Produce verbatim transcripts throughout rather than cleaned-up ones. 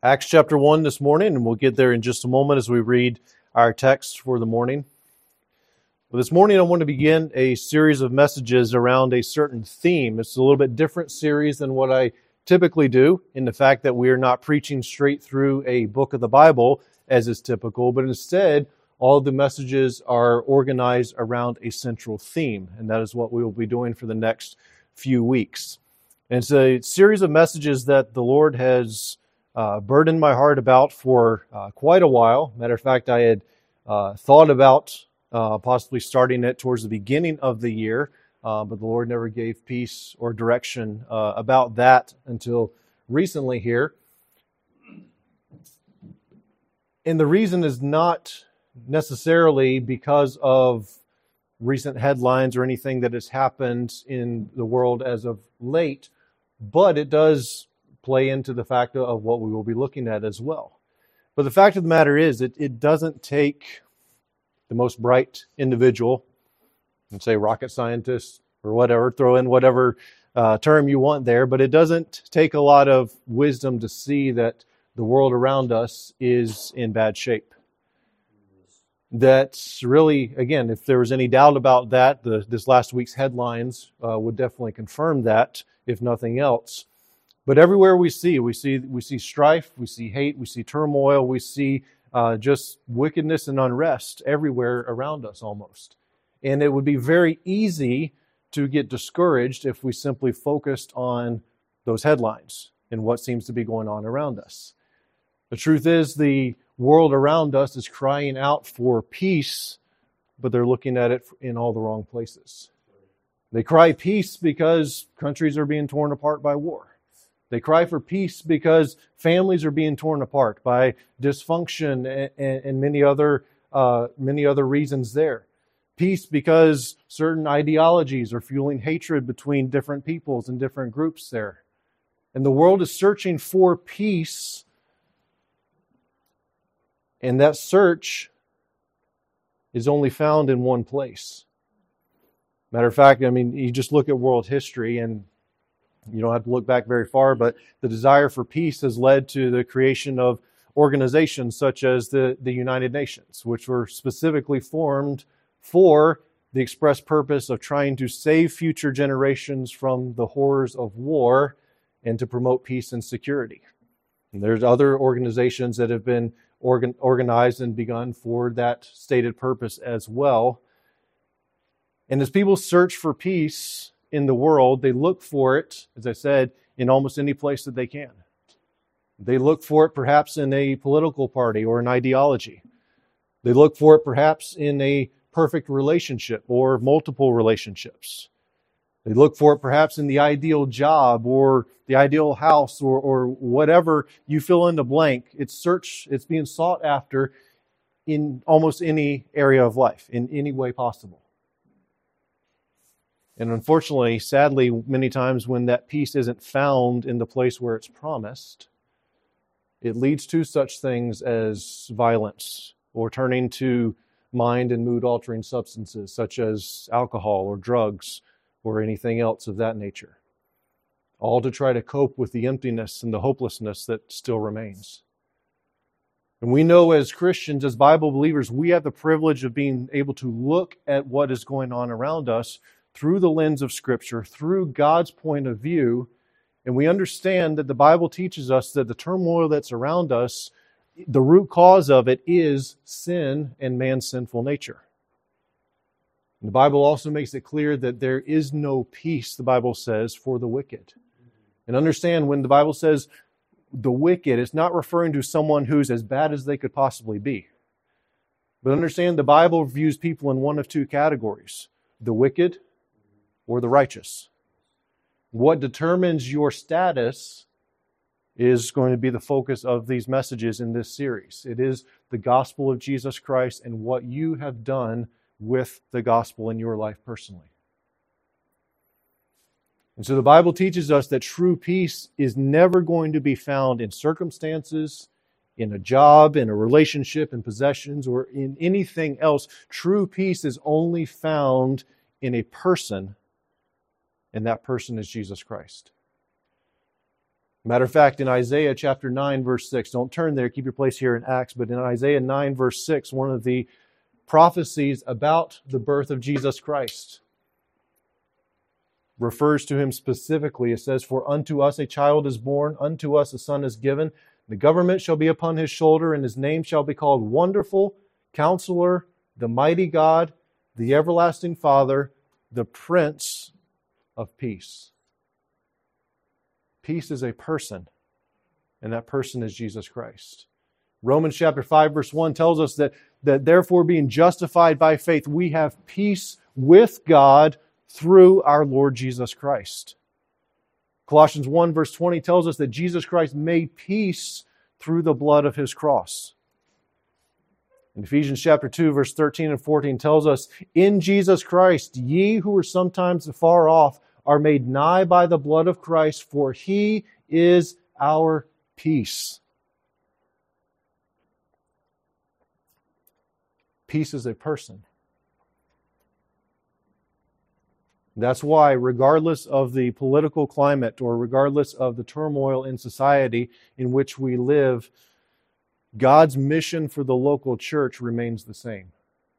Acts chapter one this morning, and we'll get there in just a moment as we read our text for the morning. Well, this morning I want to begin a series of messages around a certain theme. It's a little bit different series than what I typically do, in the fact that we are not preaching straight through a book of the Bible as is typical, but instead all of the messages are organized around a central theme, and that is what we will be doing for the next few weeks. And it's a series of messages that the Lord has Uh, burdened my heart about for uh, quite a while. Matter of fact, I had uh, thought about uh, possibly starting it towards the beginning of the year, uh, but the Lord never gave peace or direction uh, about that until recently here. And the reason is not necessarily because of recent headlines or anything that has happened in the world as of late, but it does play into the fact of what we will be looking at as well. But the fact of the matter is, it, it doesn't take the most bright individual, and say rocket scientist or whatever, throw in whatever uh, term you want there, but it doesn't take a lot of wisdom to see that the world around us is in bad shape. That's really, again, if there was any doubt about that, the, this last week's headlines uh, would definitely confirm that, if nothing else. But everywhere we see, we see we see strife, we see hate, we see turmoil, we see uh, just wickedness and unrest everywhere around us almost. And it would be very easy to get discouraged if we simply focused on those headlines and what seems to be going on around us. The truth is, the world around us is crying out for peace, but they're looking at it in all the wrong places. They cry peace because countries are being torn apart by war. They cry for peace because families are being torn apart by dysfunction and, and, and many other uh, many other reasons there. Peace because certain ideologies are fueling hatred between different peoples and different groups there. And the world is searching for peace, and that search is only found in one place. Matter of fact, I mean, you just look at world history, and you don't have to look back very far, but the desire for peace has led to the creation of organizations such as the, the United Nations, which were specifically formed for the express purpose of trying to save future generations from the horrors of war and to promote peace and security. And there's other organizations that have been organ, organized and begun for that stated purpose as well. And as people search for peace in the world, they look for it, as I said, in almost any place that they can. They look for it perhaps in a political party or an ideology. They look for it perhaps in a perfect relationship or multiple relationships. They look for it perhaps in the ideal job or the ideal house or, or whatever you fill in the blank. It's search, it's being sought after in almost any area of life, in any way possible. And unfortunately, sadly, many times when that peace isn't found in the place where it's promised, it leads to such things as violence or turning to mind and mood-altering substances such as alcohol or drugs or anything else of that nature, all to try to cope with the emptiness and the hopelessness that still remains. And we know as Christians, as Bible believers, we have the privilege of being able to look at what is going on around us through the lens of Scripture, through God's point of view, and we understand that the Bible teaches us that the turmoil that's around us, the root cause of it is sin and man's sinful nature. And the Bible also makes it clear that there is no peace, the Bible says, for the wicked. And understand, when the Bible says the wicked, it's not referring to someone who's as bad as they could possibly be. But understand, the Bible views people in one of two categories: the wicked or the righteous. What determines your status is going to be the focus of these messages in this series. It is the gospel of Jesus Christ and what you have done with the gospel in your life personally. And so the Bible teaches us that true peace is never going to be found in circumstances, in a job, in a relationship, in possessions, or in anything else. True peace is only found in a person, and that person is Jesus Christ. Matter of fact, in Isaiah chapter nine, verse six, don't turn there, keep your place here in Acts, but in Isaiah nine, verse six, one of the prophecies about the birth of Jesus Christ refers to him specifically. It says, "For unto us a child is born, unto us a son is given. The government shall be upon his shoulder, and his name shall be called Wonderful, Counselor, the Mighty God, the Everlasting Father, the Prince of Peace." Peace is a person, and that person is Jesus Christ. Romans chapter five, verse one tells us that, that therefore being justified by faith, we have peace with God through our Lord Jesus Christ. Colossians one, verse twenty tells us that Jesus Christ made peace through the blood of his cross. In Ephesians chapter two, verse thirteen and fourteen tells us, "In Jesus Christ, ye who were sometimes afar off are made nigh by the blood of Christ, for he is our peace." Peace is a person. That's why, regardless of the political climate or regardless of the turmoil in society in which we live, God's mission for the local church remains the same.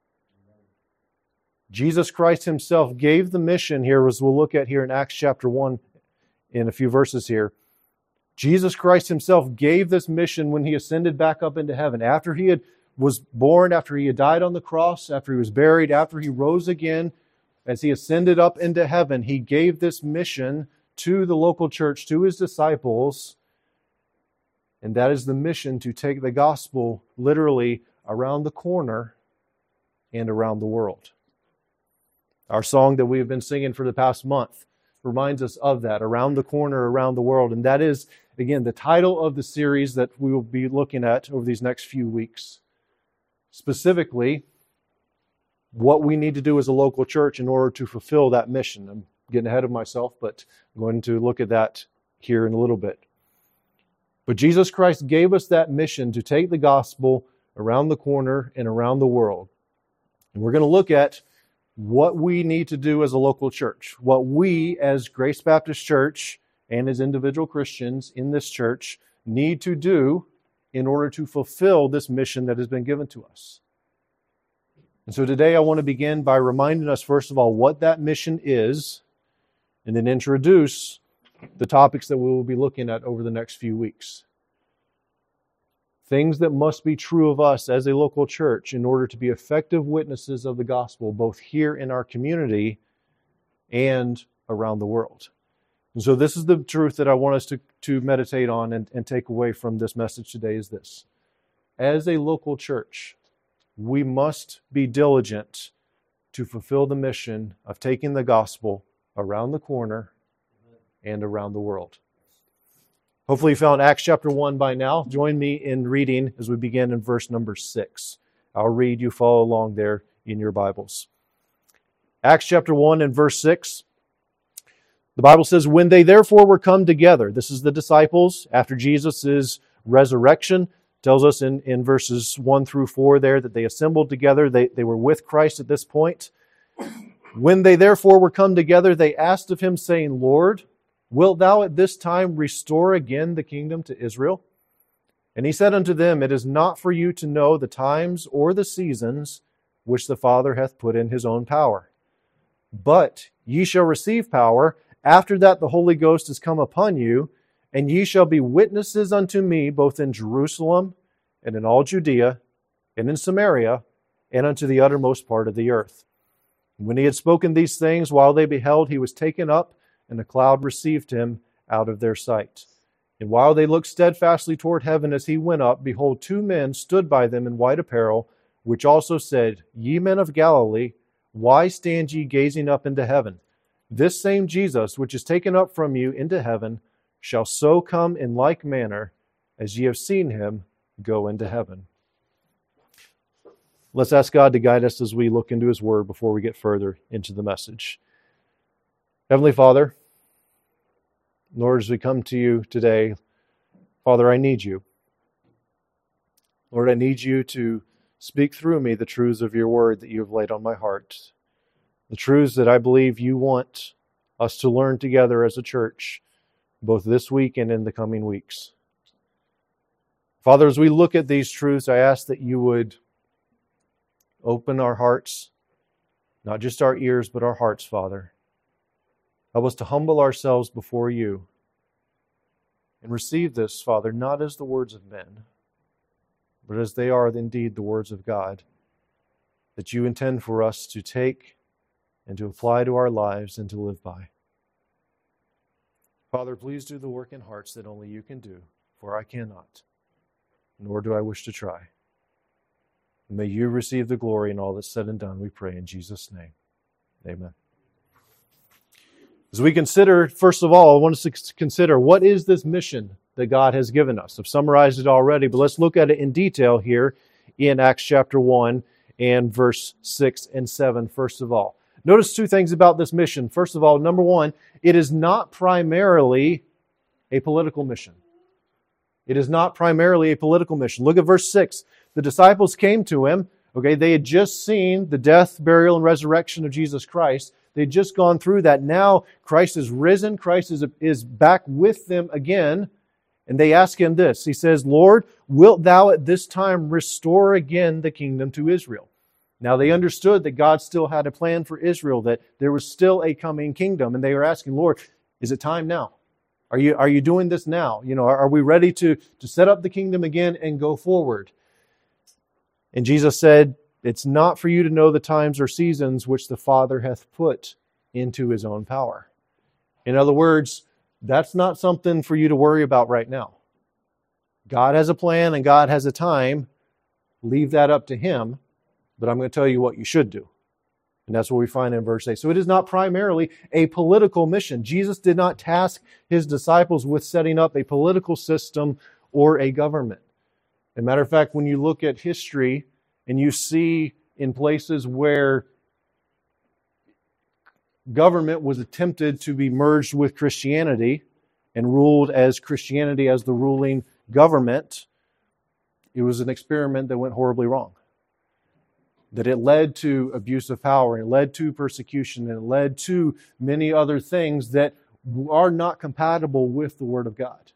Jesus Christ himself gave the mission here, as we'll look at here in Acts chapter one in a few verses here. Jesus Christ himself gave this mission when he ascended back up into heaven. After he had was born, after he had died on the cross, after he was buried, after he rose again, as he ascended up into heaven, he gave this mission to the local church, to his disciples. And that is the mission to take the gospel literally around the corner and around the world. Our song that we have been singing for the past month reminds us of that, around the corner, around the world. And that is, again, the title of the series that we will be looking at over these next few weeks. Specifically, what we need to do as a local church in order to fulfill that mission. I'm getting ahead of myself, but I'm going to look at that here in a little bit. But Jesus Christ gave us that mission to take the gospel around the corner and around the world. And we're going to look at what we need to do as a local church, what we as Grace Baptist Church and as individual Christians in this church need to do in order to fulfill this mission that has been given to us. And so today I want to begin by reminding us, first of all, what that mission is, and then introduce the topics that we will be looking at over the next few weeks. Things that must be true of us as a local church in order to be effective witnesses of the gospel, both here in our community and around the world. And so this is the truth that I want us to, to meditate on and, and take away from this message today is this. As a local church, we must be diligent to fulfill the mission of taking the gospel around the corner and around the world. Hopefully you found Acts chapter one by now. Join me in reading as we begin in verse number six. I'll read, you follow along there in your Bibles. Acts chapter one and verse six. The Bible says, "When they therefore were come together," this is the disciples after Jesus' resurrection. Tells us in, in verses one through four there that they assembled together. They, they were with Christ at this point. "When they therefore were come together, they asked of him, saying, Lord, wilt thou at this time restore again the kingdom to Israel? And he said unto them, It is not for you to know the times or the seasons which the Father hath put in his own power. But ye shall receive power after that the Holy Ghost is come upon you, and ye shall be witnesses unto me both in Jerusalem and in all Judea and in Samaria and unto the uttermost part of the earth. And when he had spoken these things, while they beheld, he was taken up, and a cloud received him out of their sight. And while they looked steadfastly toward heaven as he went up, behold, two men stood by them in white apparel, which also said, Ye men of Galilee, why stand ye gazing up into heaven? This same Jesus, which is taken up from you into heaven, shall so come in like manner as ye have seen him go into heaven." Let's ask God to guide us as we look into his word before we get further into the message. Heavenly Father, Lord, as we come to you today, Father, I need you. Lord, I need you to speak through me the truths of your word that you have laid on my heart. The truths that I believe you want us to learn together as a church both this week and in the coming weeks. Father, as we look at these truths, I ask that you would open our hearts, not just our ears, but our hearts, Father. Help us to humble ourselves before you and receive this, Father, not as the words of men, but as they are indeed the words of God, that you intend for us to take and to apply to our lives and to live by. Father, please do the work in hearts that only you can do, for I cannot, nor do I wish to try. May you receive the glory in all that's said and done, we pray in Jesus' name. Amen. As we consider, first of all, I want us to consider what is this mission that God has given us. I've summarized it already, but let's look at it in detail here in Acts chapter one and verse six and seven, first of all. Notice two things about this mission. First of all, number one, it is not primarily a political mission. It is not primarily a political mission. Look at verse six. The disciples came to him. Okay, they had just seen the death, burial, and resurrection of Jesus Christ. They'd just gone through that. Now Christ is risen. Christ is, is back with them again. And they ask him this. He says, Lord, wilt thou at this time restore again the kingdom to Israel? Now they understood that God still had a plan for Israel, that there was still a coming kingdom. And they were asking, Lord, is it time now? Are you, are you doing this now? You know, are, are we ready to, to set up the kingdom again and go forward? And Jesus said, it's not for you to know the times or seasons which the Father hath put into his own power. In other words, that's not something for you to worry about right now. God has a plan and God has a time. Leave that up to him. But I'm going to tell you what you should do. And that's what we find in verse eight. So it is not primarily a political mission. Jesus did not task his disciples with setting up a political system or a government. As a matter of fact, when you look at history and you see in places where government was attempted to be merged with Christianity and ruled as Christianity as the ruling government, it was an experiment that went horribly wrong. That it led to abuse of power, and it led to persecution, and it led to many other things that are not compatible with the Word of God.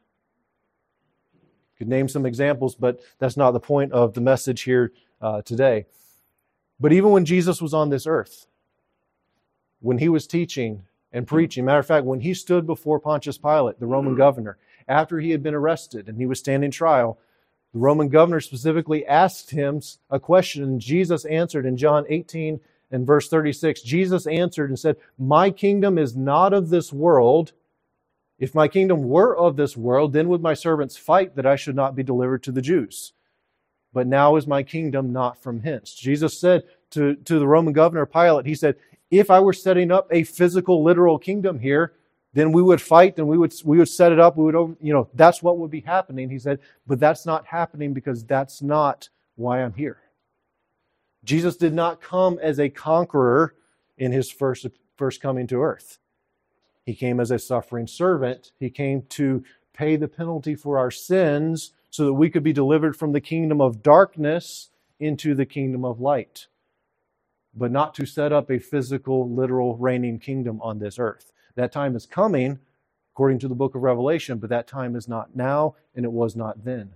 Could name some examples, but that's not the point of the message here uh, today. But even when Jesus was on this earth, when he was teaching and preaching, matter of fact, when he stood before Pontius Pilate, the Roman governor, after he had been arrested and he was standing trial, the Roman governor specifically asked him a question, and Jesus answered in John eighteen and verse thirty-six. Jesus answered and said, my kingdom is not of this world. If my kingdom were of this world, then would my servants fight that I should not be delivered to the Jews. But now is my kingdom not from hence. Jesus said to, to the Roman governor Pilate, he said, if I were setting up a physical, literal kingdom here, then we would fight and we would we would set it up. We would, you know, that's what would be happening. He said, but that's not happening because that's not why I'm here. Jesus did not come as a conqueror in his first, first coming to earth. He came as a suffering servant. He came to pay the penalty for our sins so that we could be delivered from the kingdom of darkness into the kingdom of light, but not to set up a physical, literal, reigning kingdom on this earth. That time is coming, according to the book of Revelation, but that time is not now, and it was not then.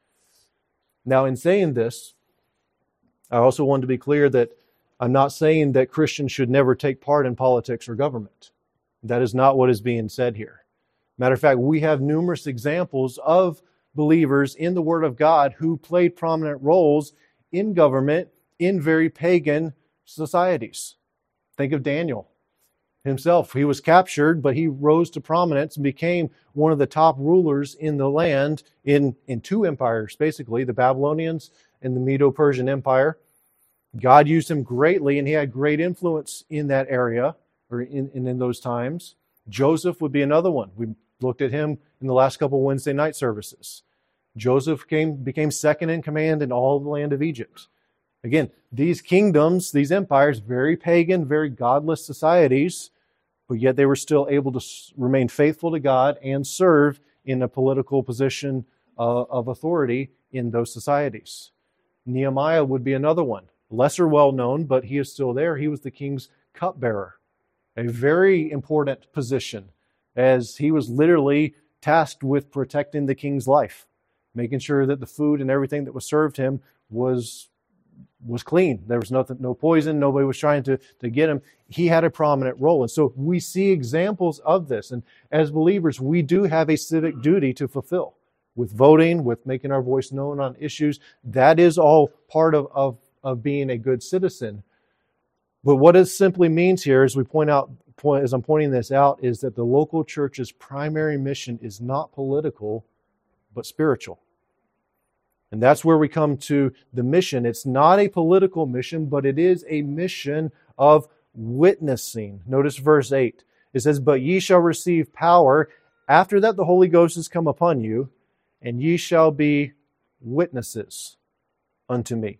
Now, in saying this, I also want to be clear that I'm not saying that Christians should never take part in politics or government. That is not what is being said here. Matter of fact, we have numerous examples of believers in the Word of God who played prominent roles in government in very pagan societies. Think of Daniel himself. He was captured, but he rose to prominence and became one of the top rulers in the land in, in two empires, basically, the Babylonians and the Medo-Persian Empire. God used him greatly, and he had great influence in that area, or in, in, in those times. Joseph would be another one. We looked at him in the last couple of Wednesday night services. Joseph came, became second in command in all the land of Egypt. Again, these kingdoms, these empires, very pagan, very godless societies, but yet they were still able to remain faithful to God and serve in a political position uh, of authority in those societies. Nehemiah would be another one. Lesser well known, but he is still there. He was the king's cupbearer. A very important position as he was literally tasked with protecting the king's life, making sure that the food and everything that was served him was was clean. There was nothing, no poison. Nobody was trying to, to get him. He had a prominent role. And so we see examples of this. And as believers, we do have a civic duty to fulfill with voting, with making our voice known on issues. That is all part of, of, of being a good citizen. But what it simply means here, as we point out, point, as I'm pointing this out, is that the local church's primary mission is not political, but spiritual. And that's where we come to the mission. It's not a political mission, but it is a mission of witnessing. Notice verse eight. It says, "But ye shall receive power after that the Holy Ghost has come upon you, and ye shall be witnesses unto me."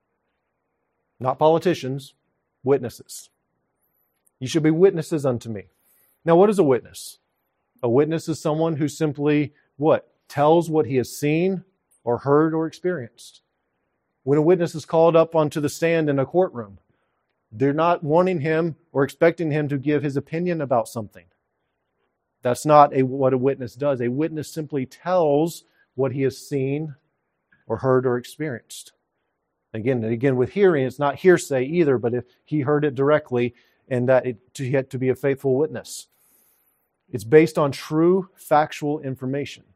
Not politicians, witnesses. You shall be witnesses unto me. Now, what is a witness? A witness is someone who simply, what? Tells what he has seen or heard or experienced. When a witness is called up onto the stand in a courtroom, they're not wanting him or expecting him to give his opinion about something. That's not a, what a witness does. A witness simply tells what he has seen or heard or experienced. Again, again, with hearing, it's not hearsay either, but if he heard it directly, and that it to, yet to be a faithful witness. It's based on true factual information.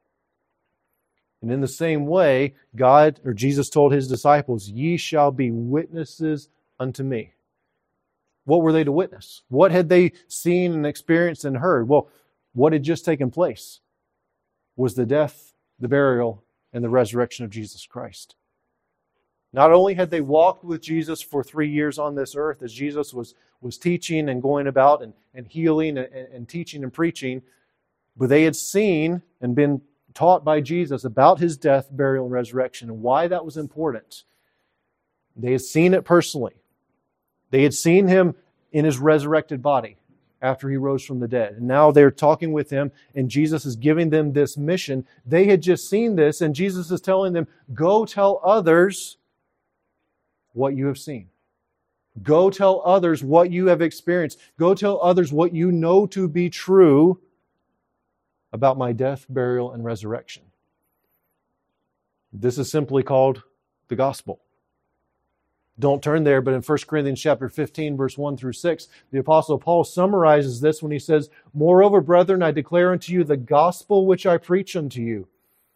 And in the same way, God or Jesus told his disciples, "Ye shall be witnesses unto me." What were they to witness? What had they seen and experienced and heard? Well, what had just taken place was the death, the burial, and the resurrection of Jesus Christ. Not only had they walked with Jesus for three years on this earth as Jesus was, was teaching and going about and, and healing and, and teaching and preaching, but they had seen and been taught by Jesus about his death, burial, and resurrection and why that was important. They had seen it personally. They had seen him in his resurrected body after he rose from the dead. And now they're talking with him, and Jesus is giving them this mission. They had just seen this, and Jesus is telling them, "Go tell others what you have seen. Go tell others what you have experienced. Go tell others what you know to be true about my death, burial, and resurrection." This is simply called the gospel. Don't turn there, but in First Corinthians chapter fifteen, verse one through six, the Apostle Paul summarizes this when he says, "Moreover, brethren, I declare unto you the gospel which I preach unto you."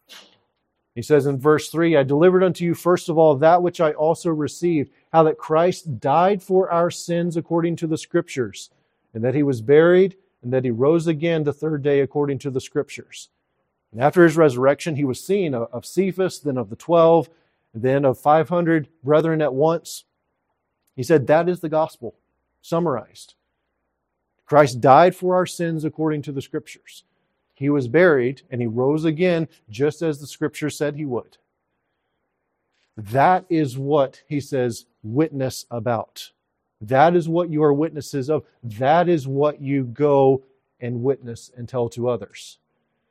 He says in verse three, "I delivered unto you first of all that which I also received, how that Christ died for our sins according to the Scriptures, and that he was buried, and that he rose again the third day according to the Scriptures." And after his resurrection, he was seen of Cephas, then of the twelve, then of five hundred brethren at once. He said that is the gospel, summarized. Christ died for our sins according to the Scriptures. He was buried, and he rose again just as the Scripture said he would. That is what, he says, witness about. That is what you are witnesses of. That is what you go and witness and tell to others.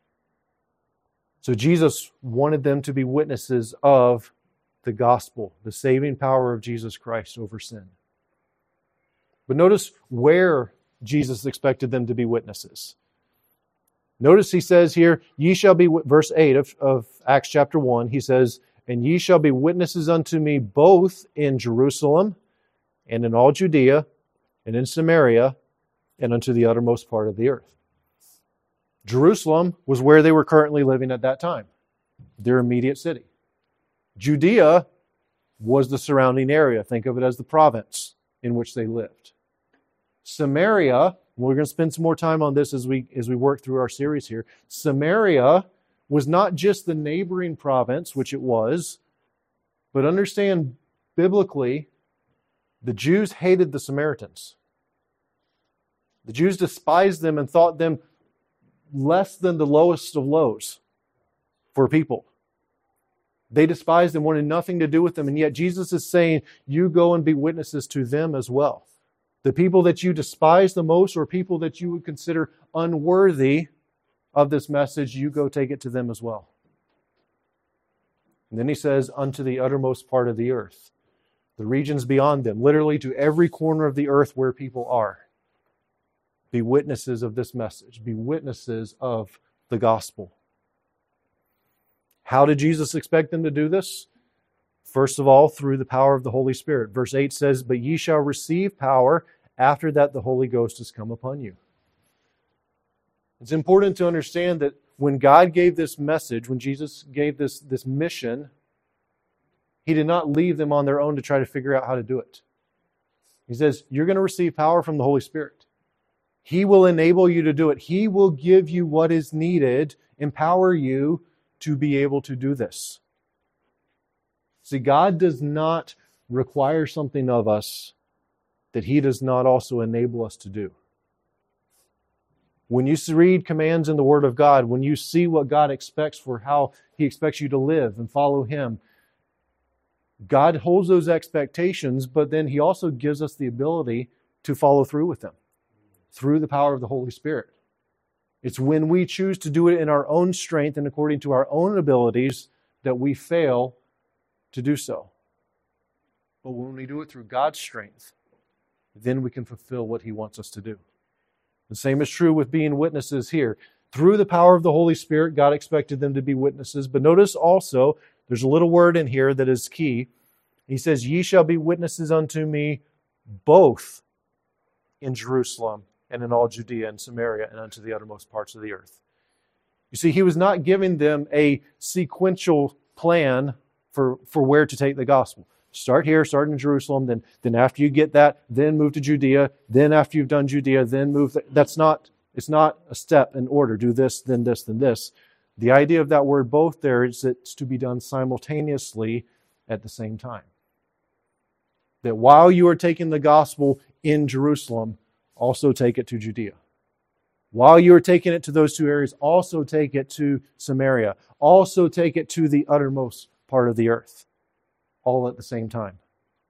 So Jesus wanted them to be witnesses of the gospel, the saving power of Jesus Christ over sin. But notice where Jesus expected them to be witnesses. Notice he says here, "Ye shall be," verse eight of, of Acts chapter one, he says, "And ye shall be witnesses unto me both in Jerusalem and in all Judea and in Samaria and unto the uttermost part of the earth." Jerusalem was where they were currently living at that time, their immediate city. Judea was the surrounding area. Think of it as the province in which they lived. Samaria, we're going to spend some more time on this as we as we work through our series here. Samaria was not just the neighboring province, which it was, but understand biblically, the Jews hated the Samaritans. The Jews despised them and thought them less than the lowest of lows for people. They despised them, wanted nothing to do with them, and yet Jesus is saying, you go and be witnesses to them as well. The people that you despise the most, or people that you would consider unworthy of this message, you go take it to them as well. And then he says, unto the uttermost part of the earth, the regions beyond them, literally to every corner of the earth where people are. Be witnesses of this message. Be witnesses of the gospel. How did Jesus expect them to do this? First of all, through the power of the Holy Spirit. Verse eight says, "But ye shall receive power after that the Holy Ghost has come upon you." It's important to understand that when God gave this message, when Jesus gave this, this mission, He did not leave them on their own to try to figure out how to do it. He says, you're going to receive power from the Holy Spirit. He will enable you to do it. He will give you what is needed, empower you to be able to do this. See, God does not require something of us that He does not also enable us to do. When you read commands in the Word of God, when you see what God expects for how He expects you to live and follow Him, God holds those expectations, but then He also gives us the ability to follow through with them through the power of the Holy Spirit. It's when we choose to do it in our own strength and according to our own abilities that we fail to do so. But when we do it through God's strength, then we can fulfill what He wants us to do. The same is true with being witnesses here. Through the power of the Holy Spirit, God expected them to be witnesses. But notice also, there's a little word in here that is key. He says, "Ye shall be witnesses unto me both in Jerusalem and in all Judea and Samaria and unto the uttermost parts of the earth." You see, He was not giving them a sequential plan for, for where to take the gospel. Start here, start in Jerusalem, then, then after you get that, then move to Judea, then after you've done Judea, then move. Th- that's not, it's not a step in order. Do this, then this, then this. The idea of that word both there is that it's to be done simultaneously at the same time. That while you are taking the gospel in Jerusalem, also take it to Judea. While you are taking it to those two areas, also take it to Samaria. Also take it to the uttermost part of the earth. All at the same time.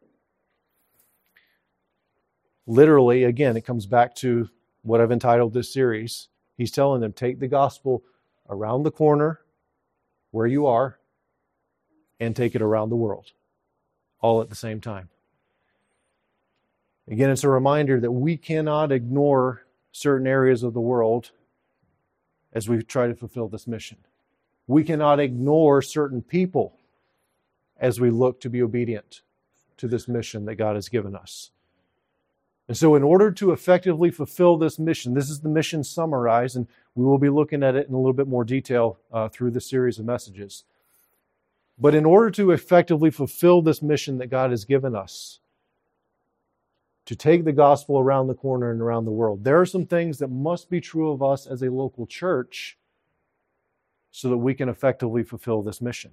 Literally, again, it comes back to what I've entitled this series. He's telling them, take the gospel around the corner where you are and take it around the world. All at the same time. Again, it's a reminder that we cannot ignore certain areas of the world as we try to fulfill this mission. We cannot ignore certain people as we look to be obedient to this mission that God has given us. And so in order to effectively fulfill this mission, this is the mission summarized, and we will be looking at it in a little bit more detail uh, through this series of messages. But in order to effectively fulfill this mission that God has given us, to take the gospel around the corner and around the world, there are some things that must be true of us as a local church so that we can effectively fulfill this mission.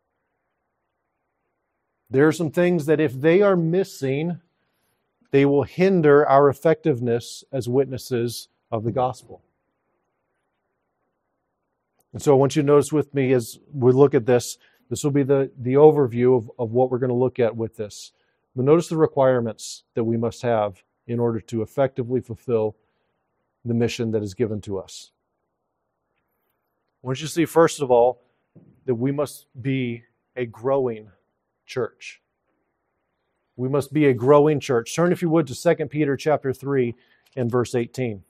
There are some things that if they are missing, they will hinder our effectiveness as witnesses of the gospel. And so I want you to notice with me as we look at this, this will be the, the overview of, of what we're going to look at with this. But notice the requirements that we must have in order to effectively fulfill the mission that is given to us. I want you to see, first of all, that we must be a growing church. We must be a growing church. Turn, if you would, to Second Peter chapter three and verse eighteen.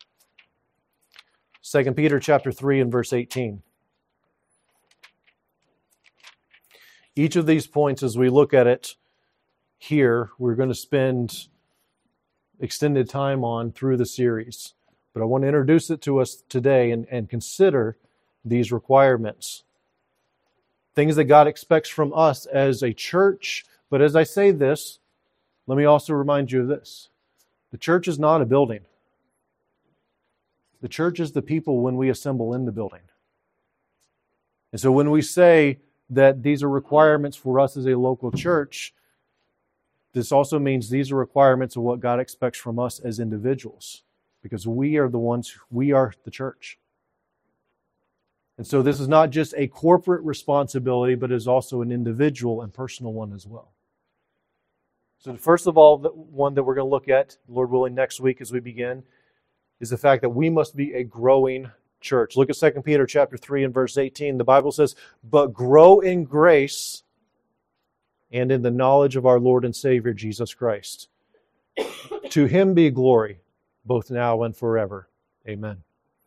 Second Peter chapter three and verse eighteen. Each of these points, as we look at it here, we're going to spend extended time on through the series. But I want to introduce it to us today and, and consider these requirements. Things that God expects from us as a church. But as I say this, let me also remind you of this. The church is not a building. The church is the people when we assemble in the building. And so when we say that these are requirements for us as a local church, this also means these are requirements of what God expects from us as individuals. Because we are the ones, we are the church. And so this is not just a corporate responsibility, but is also an individual and personal one as well. So first of all, the one that we're going to look at, Lord willing, next week as we begin, is the fact that we must be a growing church. Look at Second Peter chapter three and verse eighteen. The Bible says, "But grow in grace and in the knowledge of our Lord and Savior Jesus Christ. To Him be glory, both now and forever. Amen.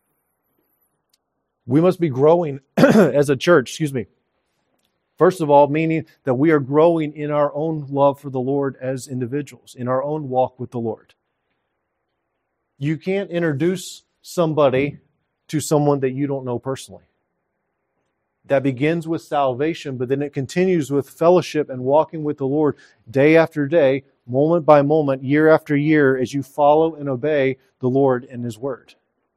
We must be growing as a church, excuse me. First of all, meaning that we are growing in our own love for the Lord as individuals, in our own walk with the Lord. You can't introduce somebody to someone that you don't know personally. That begins with salvation, but then it continues with fellowship and walking with the Lord day after day, moment by moment, year after year, as you follow and obey the Lord and His Word.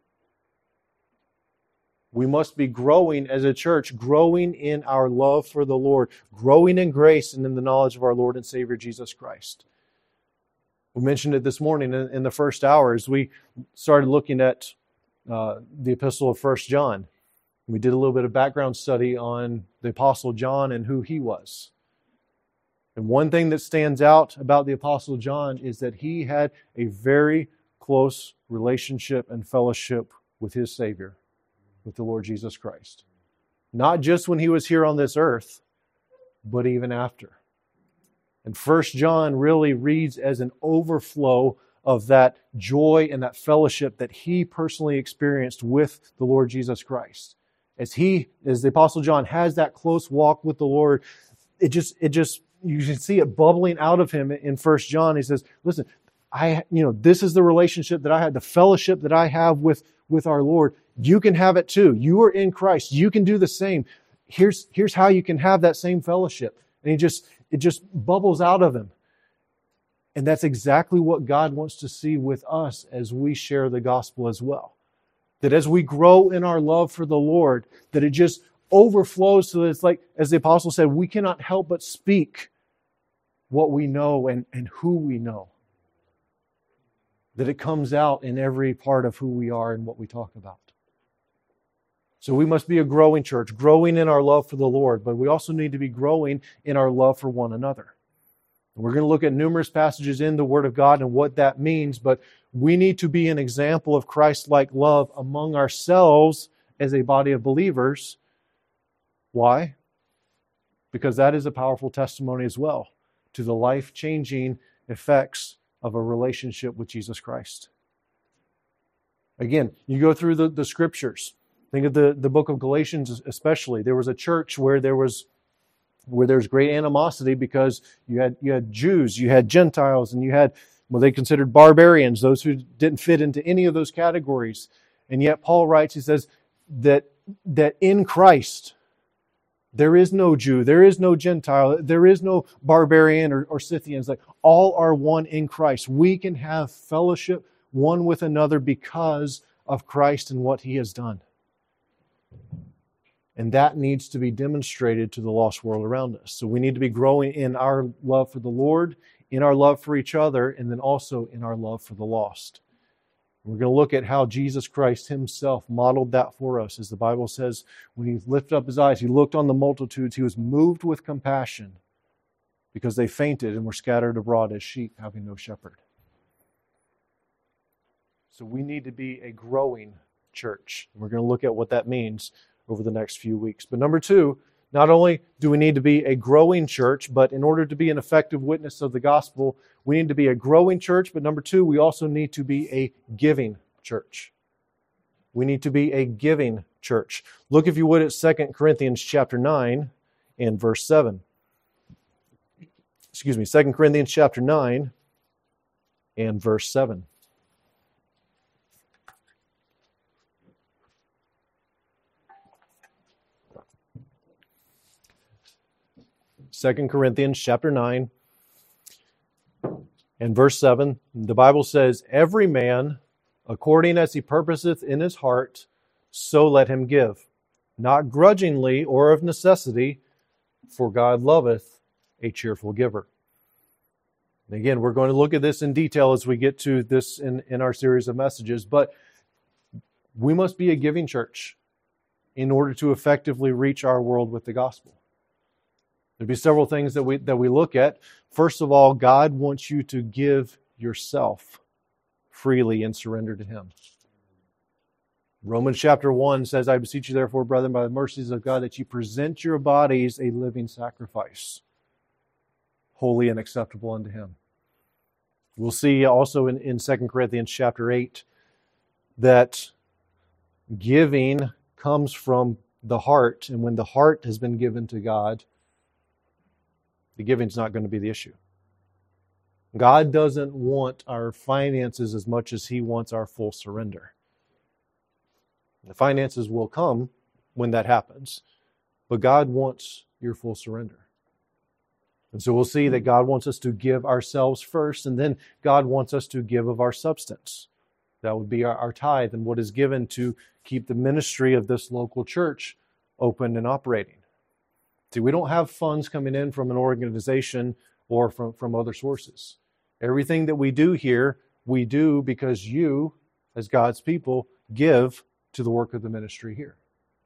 We must be growing as a church, growing in our love for the Lord, growing in grace and in the knowledge of our Lord and Savior Jesus Christ. We mentioned it this morning in, in the first hour as we started looking at uh, the epistle of First John. We did a little bit of background study on the Apostle John and who he was. And one thing that stands out about the Apostle John is that he had a very close relationship and fellowship with his Savior, with the Lord Jesus Christ. Not just when he was here on this earth, but even after. And First John really reads as an overflow of that joy and that fellowship that he personally experienced with the Lord Jesus Christ. As he, as the Apostle John has that close walk with the Lord, it just, it just, you can see it bubbling out of him in First John. He says, listen, I, you know, this is the relationship that I had, the fellowship that I have with, with our Lord. You can have it too. You are in Christ. You can do the same. Here's, here's how you can have that same fellowship. And he just, it just bubbles out of him. And that's exactly what God wants to see with us as we share the gospel as well. That as we grow in our love for the Lord, that it just overflows so that it's like, as the apostle said, we cannot help but speak what we know and, and who we know. That it comes out in every part of who we are and what we talk about. So we must be a growing church, growing in our love for the Lord, but we also need to be growing in our love for one another. We're going to look at numerous passages in the Word of God and what that means, but we need to be an example of Christ-like love among ourselves as a body of believers. Why? Because that is a powerful testimony as well to the life-changing effects of a relationship with Jesus Christ. Again, you go through the, the Scriptures. Think of the, the book of Galatians especially. There was a church where there was where there's great animosity because you had you had Jews, you had Gentiles, and you had what they considered barbarians, those who didn't fit into any of those categories. And yet Paul writes, he says that that in Christ there is no Jew, there is no Gentile, there is no barbarian or, or Scythians. Like all are one in Christ. We can have fellowship one with another because of Christ and what He has done. And that needs to be demonstrated to the lost world around us. So we need to be growing in our love for the Lord, in our love for each other, and then also in our love for the lost. We're going to look at how Jesus Christ Himself modeled that for us. As the Bible says, when He lifted up His eyes, He looked on the multitudes. He was moved with compassion because they fainted and were scattered abroad as sheep having no shepherd. So we need to be a growing church. We're going to look at what that means over the next few weeks. But number two, not only do we need to be a growing church, but in order to be an effective witness of the gospel, we need to be a growing church. But number two, we also need to be a giving church. We need to be a giving church. Look, if you would, at Second Corinthians chapter nine and verse seven. Excuse me, Second Corinthians chapter nine and verse seven. Second Corinthians chapter nine and verse seven, the Bible says, "Every man, according as he purposeth in his heart, so let him give, not grudgingly or of necessity, for God loveth a cheerful giver." And again, we're going to look at this in detail as we get to this in, in our series of messages, but we must be a giving church in order to effectively reach our world with the gospel. There'll be several things that we that we look at. First of all, God wants you to give yourself freely and surrender to Him. Romans chapter one says, "I beseech you therefore, brethren, by the mercies of God, that you present your bodies a living sacrifice, holy and acceptable unto Him." We'll see also in, in Second Corinthians chapter eight that giving comes from the heart, and when the heart has been given to God, the giving's not going to be the issue. God doesn't want our finances as much as He wants our full surrender. The finances will come when that happens, but God wants your full surrender. And so we'll see that God wants us to give ourselves first, and then God wants us to give of our substance. That would be our, our tithe and what is given to keep the ministry of this local church open and operating. See, we don't have funds coming in from an organization or from, from other sources. Everything that we do here, we do because you, as God's people, give to the work of the ministry here.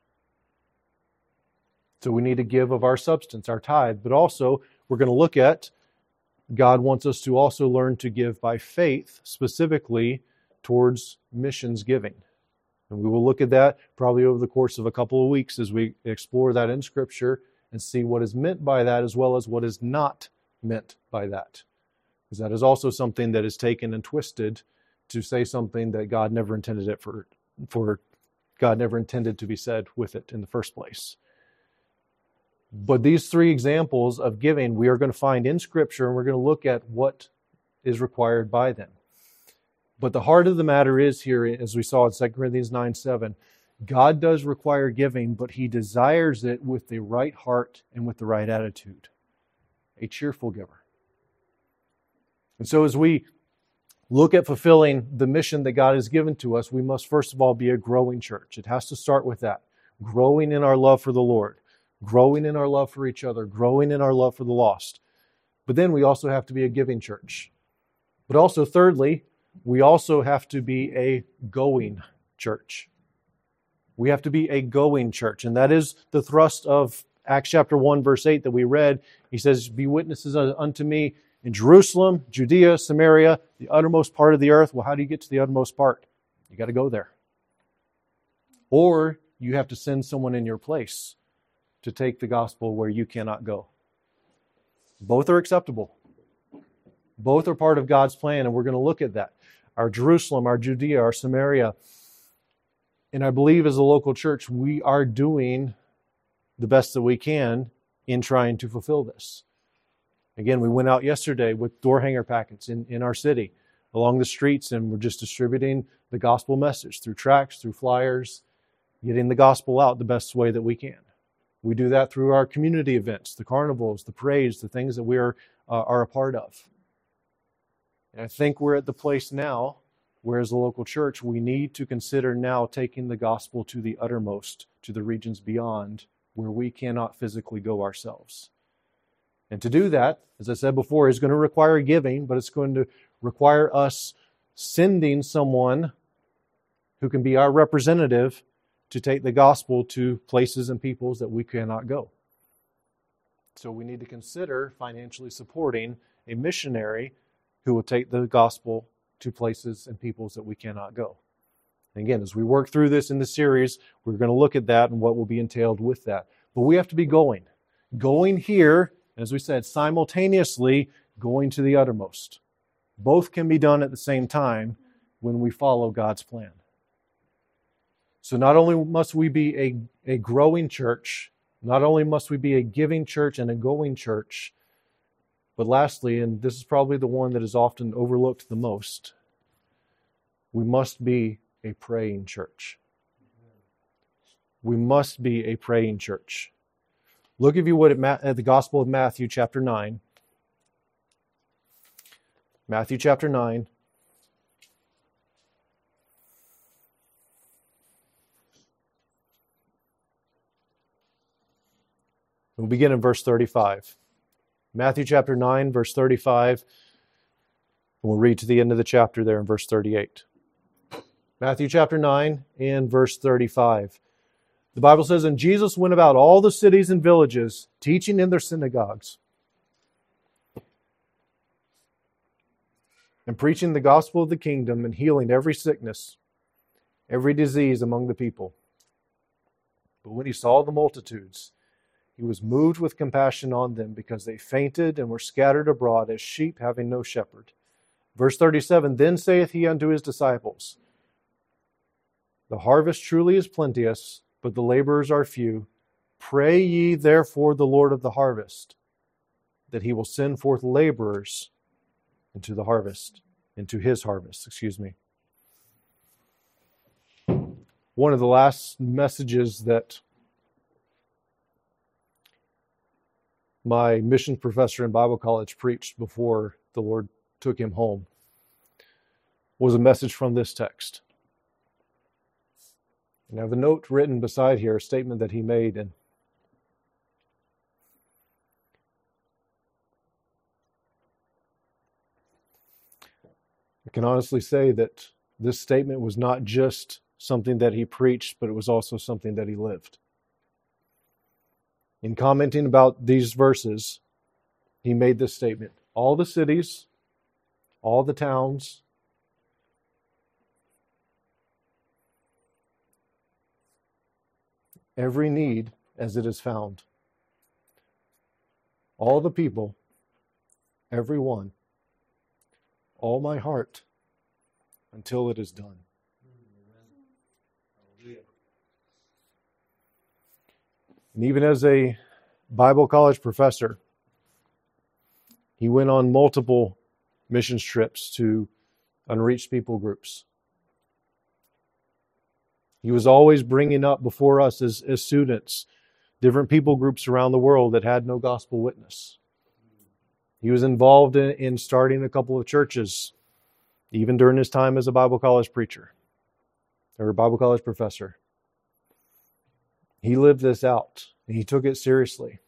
So we need to give of our substance, our tithe, but also we're going to look at God wants us to also learn to give by faith, specifically towards missions giving. And we will look at that probably over the course of a couple of weeks as we explore that in Scripture and see what is meant by that as well as what is not meant by that. Because that is also something that is taken and twisted to say something that God never intended it for, for God never intended to be said with it in the first place. But these three examples of giving we are going to find in Scripture, and we're going to look at what is required by them. But the heart of the matter is here, as we saw in Second Corinthians nine seven, God does require giving, but He desires it with the right heart and with the right attitude. A cheerful giver. And so as we look at fulfilling the mission that God has given to us, we must first of all be a growing church. It has to start with that. Growing in our love for the Lord. Growing in our love for each other, growing in our love for the lost. But then we also have to be a giving church. But also, thirdly, we also have to be a going church. We have to be a going church. And that is the thrust of Acts chapter one, verse eight that we read. He says, be witnesses unto me in Jerusalem, Judea, Samaria, the uttermost part of the earth. Well, how do you get to the uttermost part? You got to go there. Or you have to send someone in your place to take the gospel where you cannot go. Both are acceptable. Both are part of God's plan, and we're going to look at that. Our Jerusalem, our Judea, our Samaria. And I believe as a local church, we are doing the best that we can in trying to fulfill this. Again, we went out yesterday with door hanger packets in, in our city, along the streets, and we're just distributing the gospel message through tracts, through flyers, getting the gospel out the best way that we can. We do that through our community events, the carnivals, the parades, the things that we are, uh, are a part of. And I think we're at the place now where as a local church, we need to consider now taking the gospel to the uttermost, to the regions beyond, where we cannot physically go ourselves. And to do that, as I said before, is going to require giving, but it's going to require us sending someone who can be our representative to take the gospel to places and peoples that we cannot go. So we need to consider financially supporting a missionary who will take the gospel to places and peoples that we cannot go. And again, as we work through this in the series, we're going to look at that and what will be entailed with that. But we have to be going. Going here, as we said, simultaneously going to the uttermost. Both can be done at the same time when we follow God's plan. So not only must we be a, a growing church, not only must we be a giving church and a going church, but lastly, and this is probably the one that is often overlooked the most, we must be a praying church. We must be a praying church. Look, if you would, at, Ma- at the Gospel of Matthew chapter nine. Matthew chapter nine. We'll begin in verse thirty-five. Matthew chapter nine, verse thirty-five. And we'll read to the end of the chapter there in verse thirty-eight. Matthew chapter nine and verse thirty-five. The Bible says, and Jesus went about all the cities and villages, teaching in their synagogues, and preaching the gospel of the kingdom, and healing every sickness, every disease among the people. But when he saw the multitudes, he was moved with compassion on them, because they fainted and were scattered abroad as sheep having no shepherd. Verse thirty-seven, then saith he unto his disciples, the harvest truly is plenteous, but the laborers are few. Pray ye therefore the Lord of the harvest, that he will send forth laborers into the harvest, into his harvest, excuse me. One of the last messages that my mission professor in Bible college preached before the Lord took him home was a message from this text. And I have a note written beside here, a statement that he made, and I can honestly say that this statement was not just something that he preached, but it was also something that he lived. In commenting about these verses, he made this statement: all the cities, all the towns, every need as it is found, all the people, every one, all my heart, until it is done. And even as a Bible college professor, he went on multiple missions trips to unreached people groups. He was always bringing up before us as, as students different people groups around the world that had no gospel witness. He was involved in, in starting a couple of churches, even during his time as a Bible college preacher or a Bible college professor. He lived this out, and he took it seriously.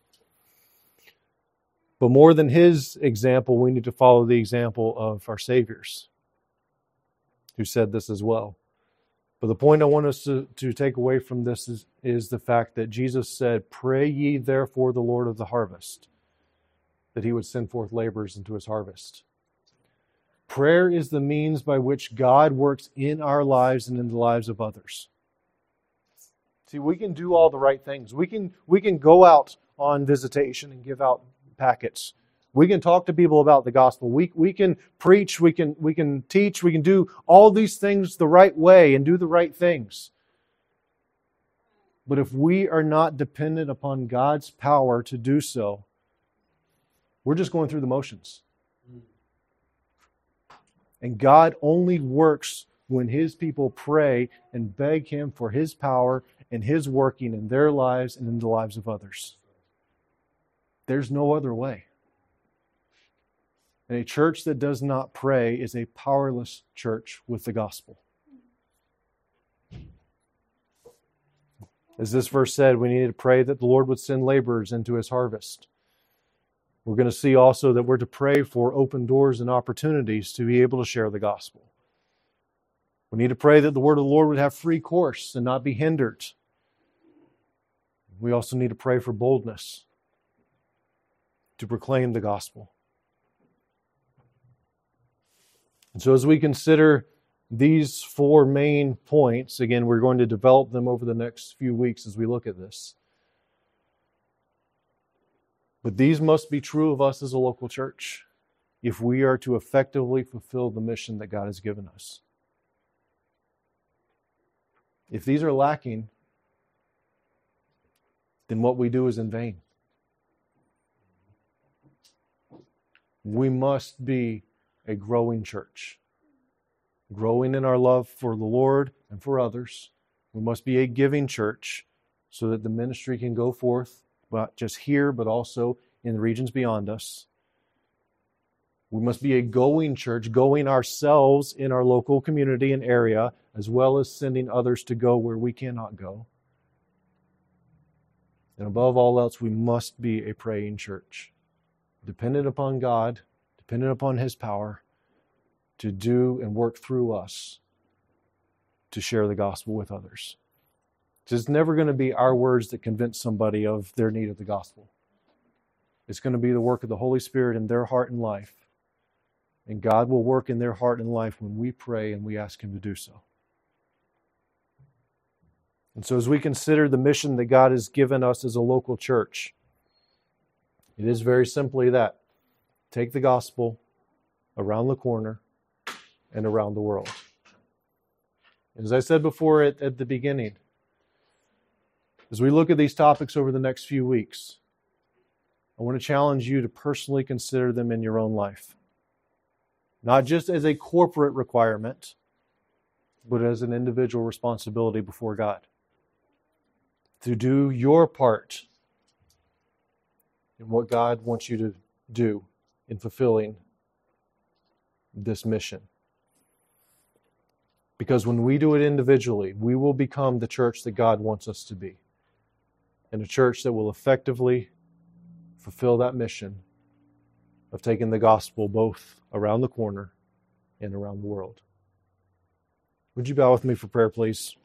But more than his example, we need to follow the example of our Saviors, who said this as well. But the point I want us to, to take away from this is, is the fact that Jesus said, pray ye therefore the Lord of the harvest, that he would send forth laborers into his harvest. Prayer is the means by which God works in our lives and in the lives of others. See, we can do all the right things. We can, we can go out on visitation and give out packets. We can talk to people about the gospel. We, we can preach, we can, we can teach, we can do all these things the right way and do the right things. But if we are not dependent upon God's power to do so, we're just going through the motions. And God only works when his people pray and beg him for his power and his working in their lives and in the lives of others. There's no other way. And a church that does not pray is a powerless church with the gospel. As this verse said, we need to pray that the Lord would send laborers into his harvest. We're going to see also that we're to pray for open doors and opportunities to be able to share the gospel. We need to pray that the word of the Lord would have free course and not be hindered. We also need to pray for boldness to proclaim the gospel. And so as we consider these four main points, again, we're going to develop them over the next few weeks as we look at this. But these must be true of us as a local church if we are to effectively fulfill the mission that God has given us. If these are lacking, then what we do is in vain. We must be a growing church, growing in our love for the Lord and for others. We must be a giving church so that the ministry can go forth, not just here, but also in the regions beyond us. We must be a going church, going ourselves in our local community and area, as well as sending others to go where we cannot go. And above all else, we must be a praying church, dependent upon God, dependent upon his power to do and work through us to share the gospel with others. It's never going to be our words that convince somebody of their need of the gospel. It's going to be the work of the Holy Spirit in their heart and life. And God will work in their heart and life when we pray and we ask him to do so. And so as we consider the mission that God has given us as a local church, it is very simply that. Take the gospel around the corner and around the world. As I said before at, at the beginning, as we look at these topics over the next few weeks, I want to challenge you to personally consider them in your own life. Not just as a corporate requirement, but as an individual responsibility before God. To do your part in what God wants you to do in fulfilling this mission. Because when we do it individually, we will become the church that God wants us to be. And a church that will effectively fulfill that mission of taking the gospel both around the corner and around the world. Would you bow with me for prayer, please?